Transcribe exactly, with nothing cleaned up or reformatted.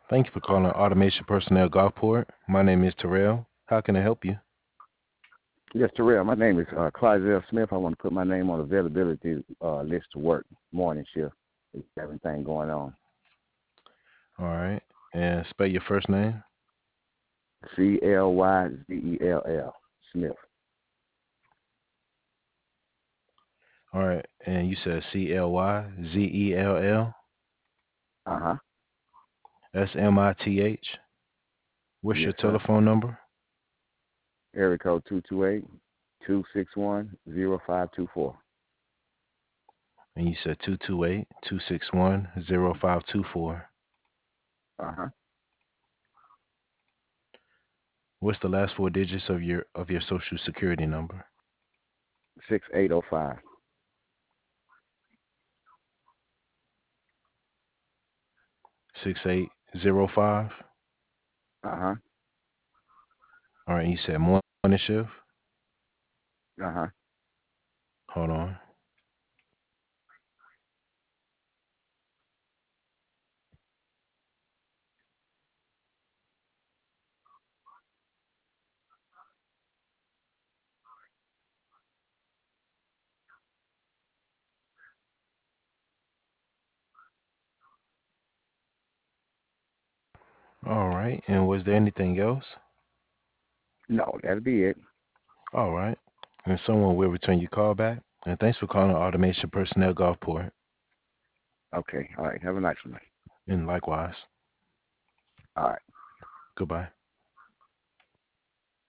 Thank you for calling Automation Personnel Gulfport. My name is Terrell. How can I help you? Yes, Terrell. My name is uh, Clydesdale Smith. I want to put my name on availability uh, list to work morning shift. Is everything going on? All right. And spell your first name. C L Y Z E L L Smith. All right. And you said C L Y Z E L L Uh huh. S M I T H. What's Yes, your sir. telephone number? Area code two two eight two six one zero five two four. And you said two two eight, two six one, zero five two four. Uh huh. What's the last four digits of your of your social security number? Six eight zero five. six eight zero five. Uh huh. All right. You said morning shift. Uh huh. Hold on. All right. And was there anything else? No, that'll be it. All right. And someone will return your call back. And thanks for calling Automation Personnel Gulfport. Okay. All right. Have a nice one. And likewise. All right. Goodbye.